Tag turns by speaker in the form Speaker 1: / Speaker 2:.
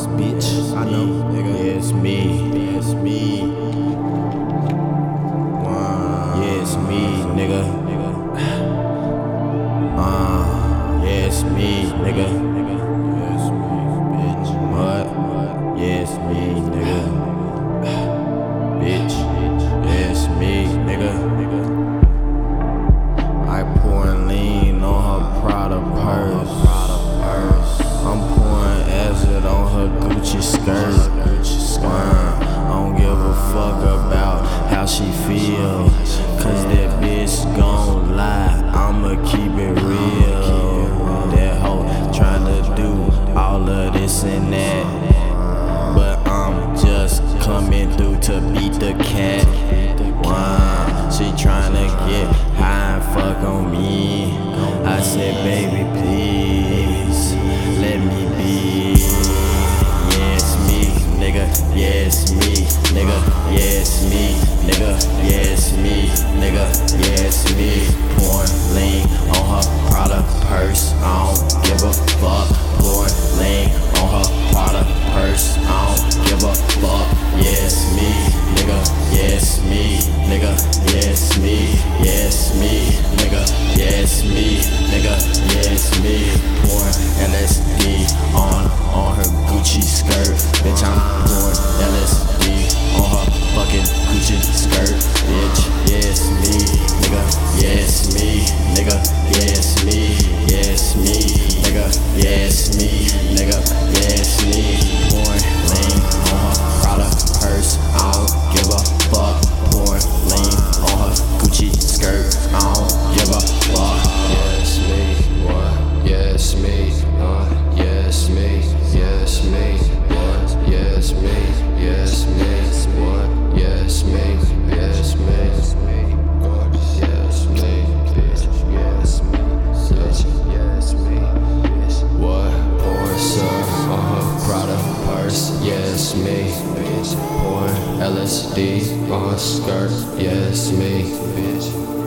Speaker 1: bitch. I know, nigga.
Speaker 2: Yeah, it's me.
Speaker 1: Yeah, it's me.
Speaker 2: Yeah, it's me, nigga. Yeah, it's me, nigga.
Speaker 1: Yeah, it's me, bitch.
Speaker 2: What? Yeah, it's me, nigga. Bitch. Yeah, it's me, nigga. I pouring lean on her Prada purse. I'm pouring acid on her Gucci skirt. I don't give a fuck about how she feel, cause that bitch gon' lie, I'ma keep it real. That hoe tryna do all of this and that, but I'm just coming through to beat the cat. Wow, she tryna get high and fuck on me. I said, baby, please, let me be. Yeah, it's me, nigga. Yeah, it's me, nigga. Yeah, it's me, nigga. Yeah, it's me, nigga. Yeah, it's me. Pouring lean on her Prada purse. I don't give a fuck. Pouring lean on her Prada purse. I don't give a fuck. Yeah, it's me, nigga. Yeah, it's me, nigga. Yeah, it's me. Yeah, it's me, nigga. Yeah, it's me, nigga. Yeah, it's me. Pouring LSD on her Gucci skirt. Bitch, I'm pouring LSD on her fucking Gucci skirt. Bitch, yeah, it's me, nigga. Yeah, it's me, nigga. Yeah, it's me. Yeah, it's me, nigga. Yeah, it's me, nigga. Yeah, it's me. Pouring lean on her Prada purse. I don't give a fuck. Pouring lean on her Gucci skirt. I don't give a fuck.
Speaker 3: Yeah, it's me. What? Yeah, it's me. Yeah, it's me. Yeah, it's me. What? Yeah, it's me. Yeah, it's me. What? Yeah, it's me. Yeah, it's me. Yeah, it's me. Bitch. Yeah, it's me. Bitch. Yeah, it's me. Bitch. What? Pouring sun on her Prada purse. Yeah, it's me. Bitch. Pouring LSD on her skirt. Yeah, it's me. Bitch.